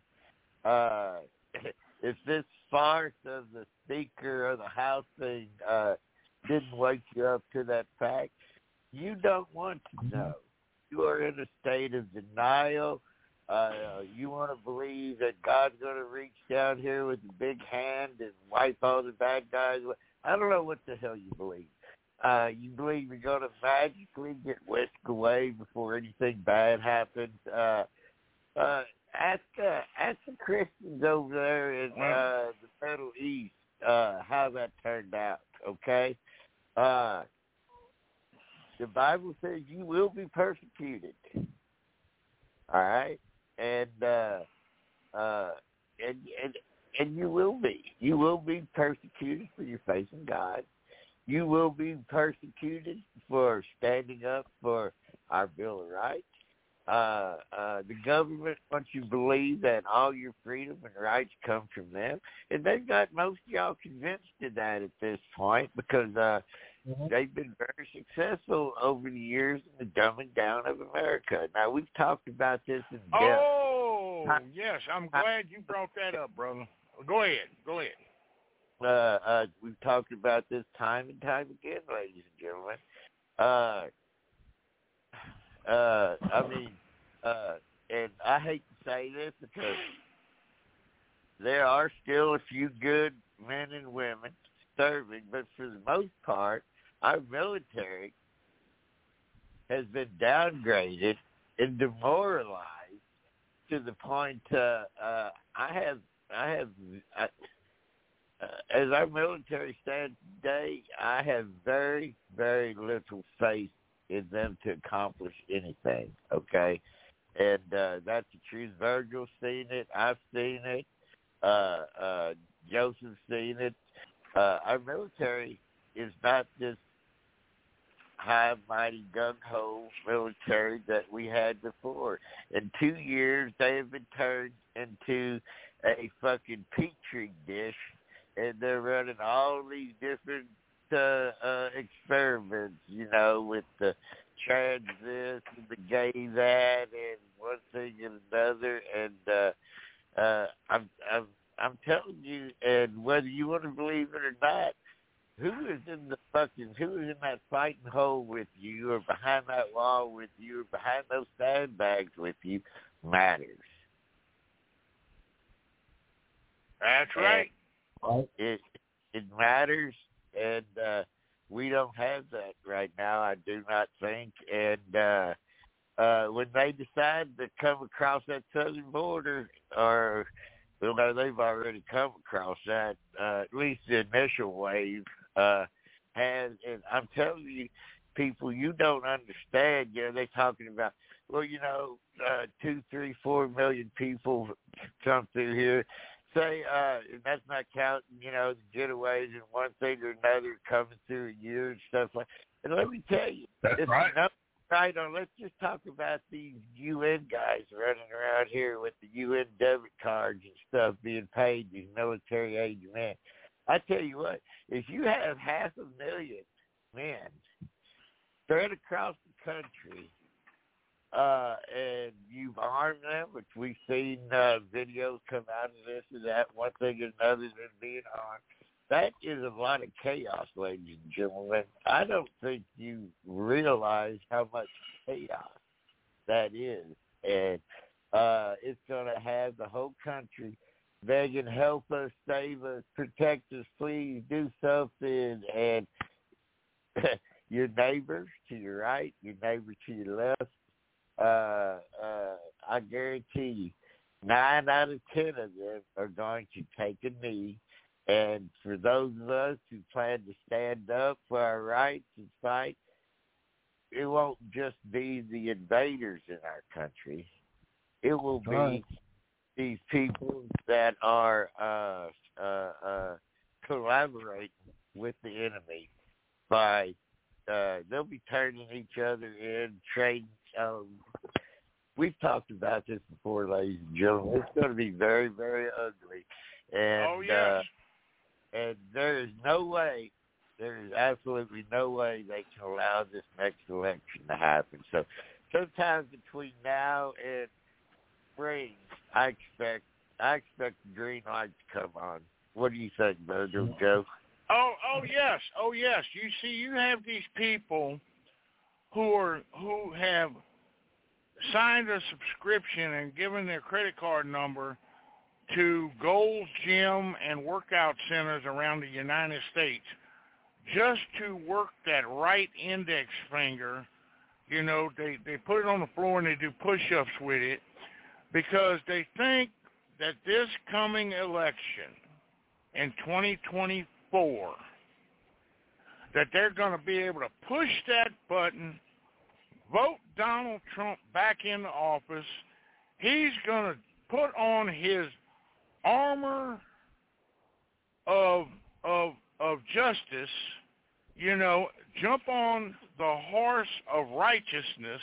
If this farce of the Speaker of the House thing didn't wake you up to that fact, you don't want to know. You are in a state of denial. You want to believe that God's going to reach down here with a big hand and wipe all the bad guys. I don't know what the hell you believe. You believe you're going to magically get whisked away before anything bad happens. Ask the Christians over there in the Middle East how that turned out, okay? The Bible says you will be persecuted. All right? And you will be. You will be persecuted for your faith in God. You will be persecuted for standing up for our Bill of Rights. The government wants you to believe that all your freedom and rights come from them. And they've got most of y'all convinced of that at this point because they've been very successful over the years in the dumbing down of America. Now, we've talked about this in depth. Oh, yes. I'm glad you brought that up, brother. Go ahead. We've talked about this time and time again, ladies and gentlemen. And I hate to say this because there are still a few good men and women serving, but for the most part, our military has been downgraded and demoralized to the point as our military stands today, I have very, very little faith in them to accomplish anything, okay? And that's the truth. Virgil's seen it. I've seen it. Joseph's seen it. Our military is not this high, mighty, gung-ho military that we had before. In 2 years, they have been turned into a fucking petri dish, and they're running all these different experiments, with the trans this and the gay that and one thing and another. And I'm telling you, and whether you want to believe it or not, who is in that fighting hole with you, or behind that wall with you, or behind those sandbags with you, matters. That's right. It matters, and we don't have that right now, I do not think. And when they decide to come across that southern border, or well, no, they've already come across that. At least the initial wave has, and I'm telling you, people, you don't understand. You know, they're talking about, well, 2, 3, 4 million people come through here. Say, and that's not counting, the getaways and one thing or another coming through a year and stuff like that. And let me tell you, that's right. Right on. Let's just talk about these UN guys running around here with the UN debit cards and stuff being paid, these military age men. I tell you what, if you have 500,000 men spread across the country, and you've armed them, which we've seen videos come out of this and that, one thing or another, than being armed. That is a lot of chaos, ladies and gentlemen. I don't think you realize how much chaos that is. And it's going to have the whole country begging, help us, save us, protect us, please, do something. And your neighbors to your right, your neighbor to your left, I guarantee you 9 out of 10 of them are going to take a knee. And for those of us who plan to stand up for our rights and fight, it won't just be the invaders in our country. It will be these people that are collaborating with the enemy by they'll be turning each other in, trading. We've talked about this before, ladies and gentlemen. It's going to be very, very ugly. And, and there is absolutely no way they can allow this next election to happen. So sometimes between now and spring, I expect the green light to come on. What do you think, Brother Joe? Oh yes. You see, you have these people who have signed a subscription and given their credit card number to Gold's Gym and workout centers around the United States just to work that right index finger. They put it on the floor and they do push-ups with it because they think that this coming election in 2024, that they're going to be able to push that button, vote Donald Trump back into office. He's going to put on his armor of justice, jump on the horse of righteousness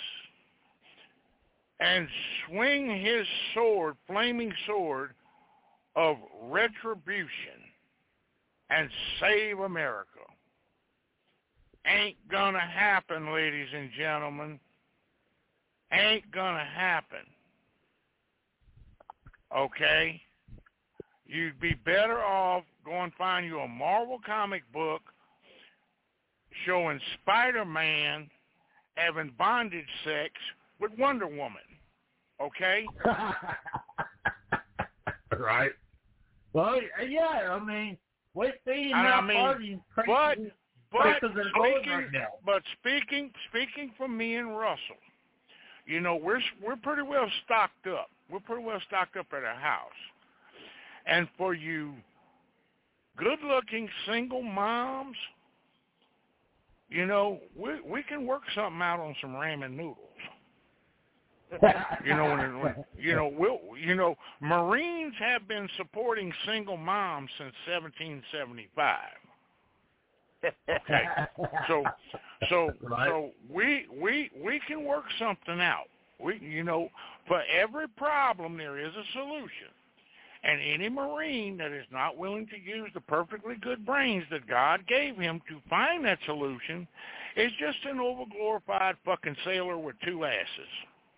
and swing his sword, flaming sword of retribution and save America. Ain't gonna happen, ladies and gentlemen. Ain't gonna happen. Okay? You'd be better off going and find you a Marvel comic book showing Spider-Man having bondage sex with Wonder Woman. Okay? Right. Well, yeah, I mean, we're seeing how parties crazy. But speaking for me and Russell, we're pretty well stocked up. We're pretty well stocked up at our house. And for you good-looking single moms, we can work something out on some ramen noodles. Marines have been supporting single moms since 1775. Okay, so we can work something out. For every problem there is a solution, and any Marine that is not willing to use the perfectly good brains that God gave him to find that solution is just an overglorified fucking sailor with 2 asses.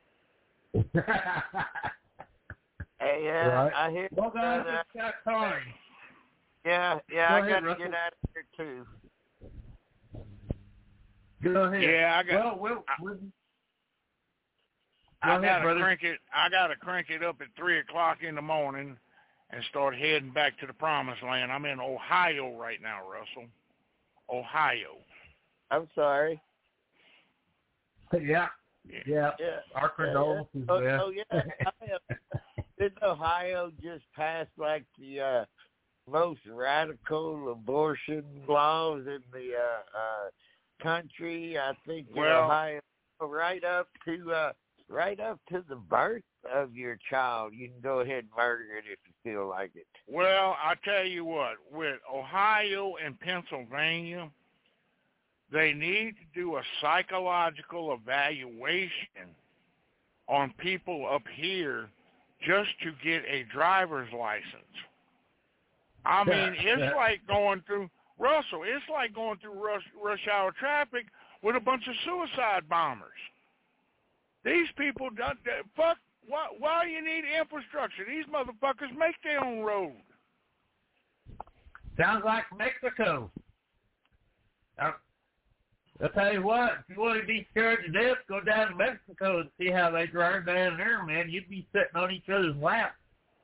Hey, right. I hear. Well, guys, it's got time. Yeah, I got to get out of here too. Go ahead. Yeah, I got. I got to crank it up at 3:00 in the morning, and start heading back to the promised land. I'm in Ohio right now, Russell. Ohio. I'm sorry. Yeah. Our condolences, man. Didn't Ohio just pass like the most radical abortion laws in the country? I think Ohio, right up to the birth of your child, you can go ahead and murder it if you feel like it. Well, I tell you what, with Ohio and Pennsylvania, they need to do a psychological evaluation on people up here just to get a driver's license. I mean, it's like going through, Russell, it's like going through rush hour traffic with a bunch of suicide bombers. These people, why you need infrastructure? These motherfuckers make their own road. Sounds like Mexico. I'll tell you what, if you want to be scared to death, go down to Mexico and see how they drive down there, man. You'd be sitting on each other's lap.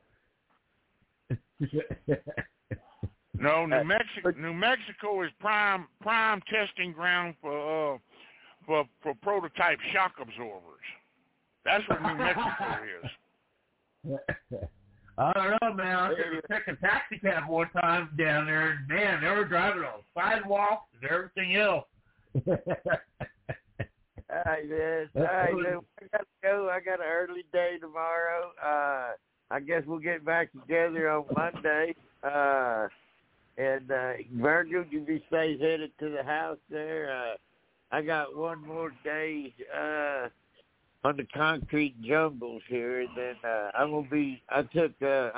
No, New Mexico is prime testing ground for prototype shock absorbers. That's what New Mexico is. I don't know, man. I took a taxi cab one time down there, and man, they were driving on sidewalks and everything else. All right, man. All right, man. I got to go. I got an early day tomorrow. I guess we'll get back together on Monday. And Virgil, you be safe headed to the house there. I got one more day on the concrete jungles here, and then I'm gonna be. I took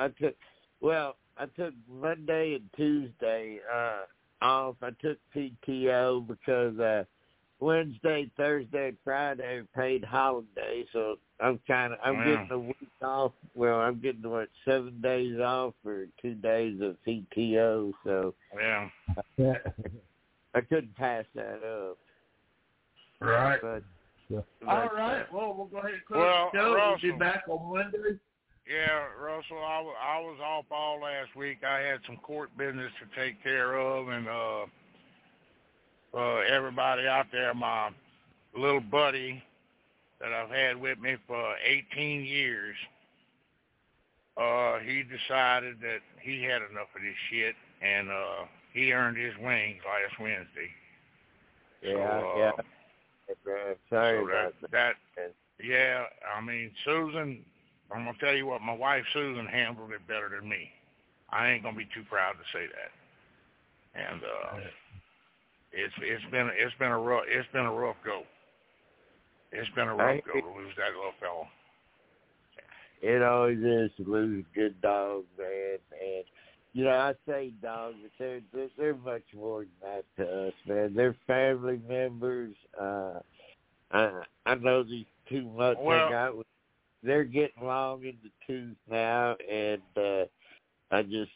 Monday and Tuesday off. I took PTO because Wednesday, Thursday, and Friday are paid holidays, so I'm getting a week off. Well, I'm getting 7 days off for 2 days of PTO, so I couldn't pass that up. Right. But, all right. Well, we'll go ahead and close the show. Russell, We'll be back on Monday. Yeah, Russell, I was off all last week. I had some court business to take care of, and everybody out there, my little buddy that I've had with me for 18 years, he decided that he had enough of this shit, and he earned his wings last Wednesday. Yeah. Sorry about that. Yeah, I mean, Susan, I'm going to tell you what, my wife Susan handled it better than me. I ain't going to be too proud to say that. And it's been a rough go. It's been a rough go to lose that little fellow. It always is to lose a good dog, man. And you know, I say dogs, but they're much more than that to us, man. They're family members. I know these 2 months I got with, they're getting long in the tooth now, and I just.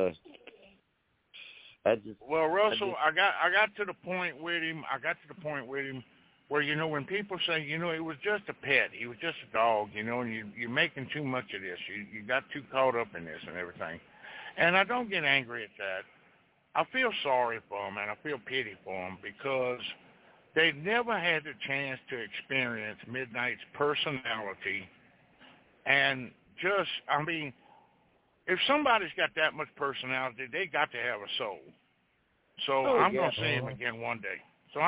Well, Russell, I got to the point with him. Where, you know, when people say, you know, it was just a pet, he was just a dog, you know, and you're making too much of this. You got too caught up in this and everything. And I don't get angry at that. I feel sorry for them, and I feel pity for them, because they never had the chance to experience Midnight's personality. And just, I mean, if somebody's got that much personality, they got to have a soul. So I'm going to see him again one day.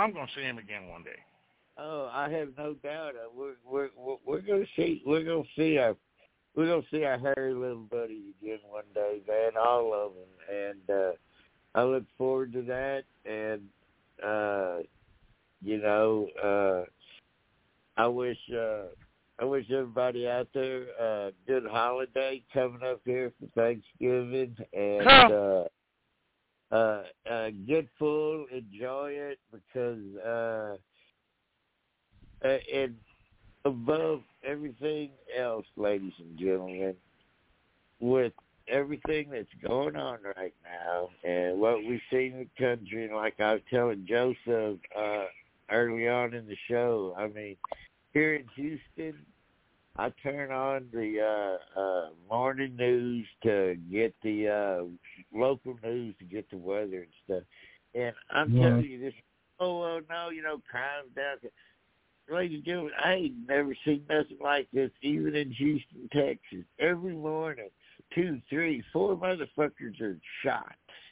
Oh, I have no doubt. We're going to see our hairy little buddy again one day, man. All of them, and I look forward to that. And you know, I wish everybody out there a good holiday coming up here for Thanksgiving, and get full, enjoy it, because and above everything else, ladies and gentlemen, with everything that's going on right now and what we see in the country, and like I was telling Joseph early on in the show, I mean, here in Houston, I turn on the morning news to get the local news to get the weather and stuff. And I'm telling you this, no, crime's down. Ladies and gentlemen, I ain't never seen nothing like this, even in Houston, Texas. Every morning, 2, 3, 4 motherfuckers are shot.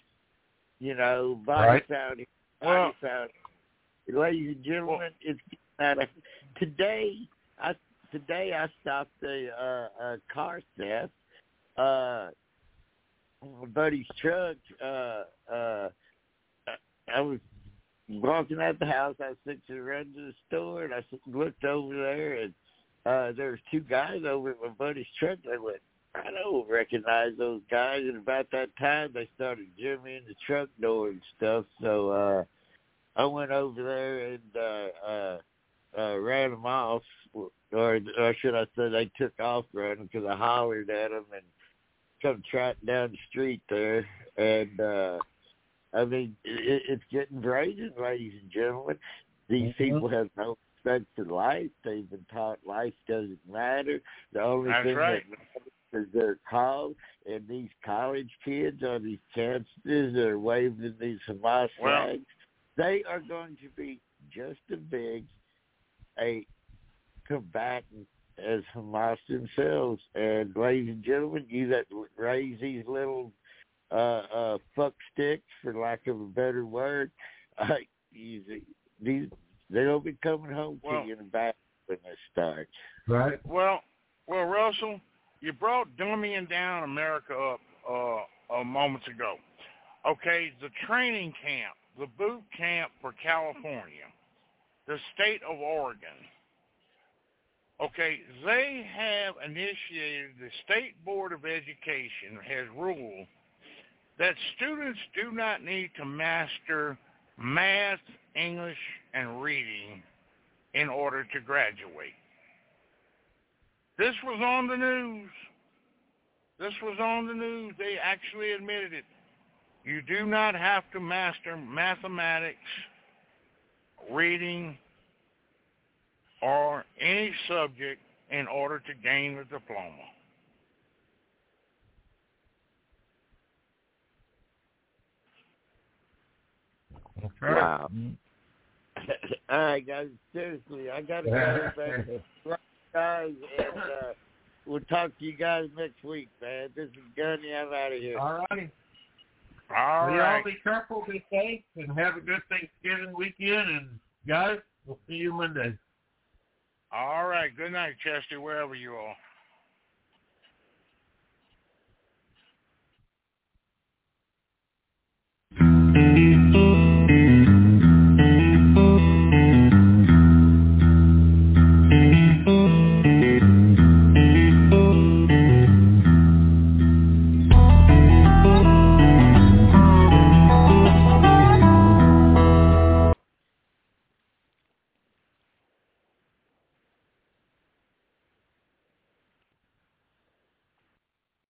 Body found here, body found here. Ladies and gentlemen, it's getting out of today. I stopped a car theft. My buddy's truck. I was walking out the house. I was fixing to run to the store, and I looked over there, and there was 2 guys over at my buddy's truck. I went, I don't recognize those guys. And about that time, they started jimmying the truck door and stuff. So I went over there and ran them off, or should I say they took off running, because I hollered at them and come trotting down the street there. And, I mean, it's getting brazen, ladies and gentlemen. These people have no respect for life. They've been taught life doesn't matter. The only thing that matters is their cause. And these college kids on these campuses are waving these Hamas flags. They are going to be just as big a combatant as Hamas themselves. And, ladies and gentlemen, you that raise these little fuck sticks, for lack of a better word, they'll be coming home to you in the back when this starts. Right. Well, Russell, you brought dummying down America up moments ago. Okay, the training camp, the boot camp for California, the state of Oregon. Okay, they have initiated, the State Board of Education has ruled that students do not need to master math, English, and reading in order to graduate. This was on the news. They actually admitted it. You do not have to master mathematics, reading, or any subject in order to gain a diploma. Wow. All right, guys. Seriously, I got to go back. Guys, and we'll talk to you guys next week, man. This is Gunny. I'm out of here. All righty. All right. Y'all be careful, be safe, and have a good Thanksgiving weekend. And, guys, we'll see you Monday. All right. Good night, Chester, wherever you are.